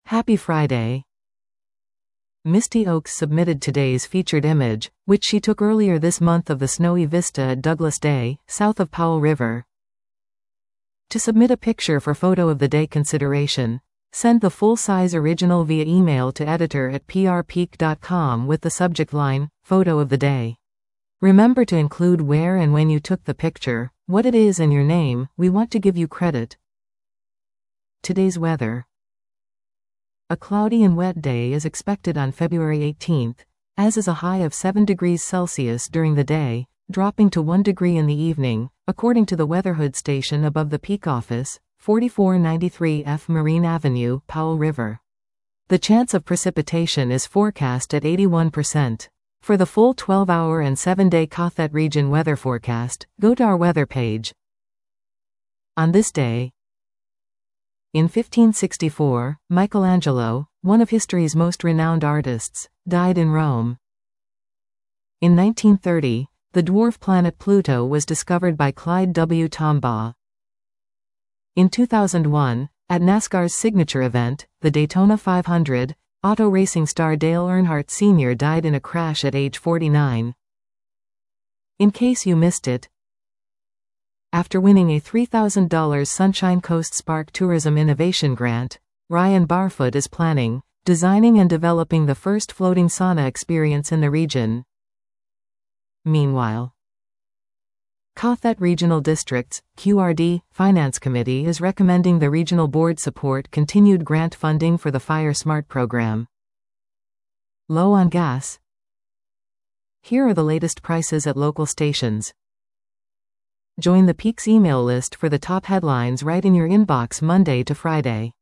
Happy Friday. Misty Oaks submitted today's featured image, which she took earlier this month of the snowy vista at Douglas Day, south of Powell River. To submit a picture for Photo of the Day consideration, send the full-size original via email to editor@prpeak.com with the subject line, Photo of the Day. Remember to include where and when you took the picture, what it is and your name. We want to give you credit. Today's weather. A cloudy and wet day is expected on February 18th, as is a high of 7 degrees Celsius during the day, dropping to 1 degree in the evening, according to the Weatherhood station above the Peak office, 4493 F Marine Avenue, Powell River. The chance of precipitation is forecast at 81%. For the full 12-hour and 7-day Cothet region weather forecast, go to our weather page. On this day, in 1564, Michelangelo, one of history's most renowned artists, died in Rome. In 1930, the dwarf planet Pluto was discovered by Clyde W. Tombaugh. In 2001, at NASCAR's signature event, the Daytona 500, auto racing star Dale Earnhardt Sr. died in a crash at age 49. In case you missed it, after winning a $3,000 Sunshine Coast Spark Tourism Innovation Grant, Ryan Barfoot is planning, designing and developing the first floating sauna experience in the region. Meanwhile, Cothet Regional District's QRD Finance Committee is recommending the regional board support continued grant funding for the Fire Smart program. Low on gas? Here are the latest prices at local stations. Join the Peaks email list for the top headlines right in your inbox Monday to Friday.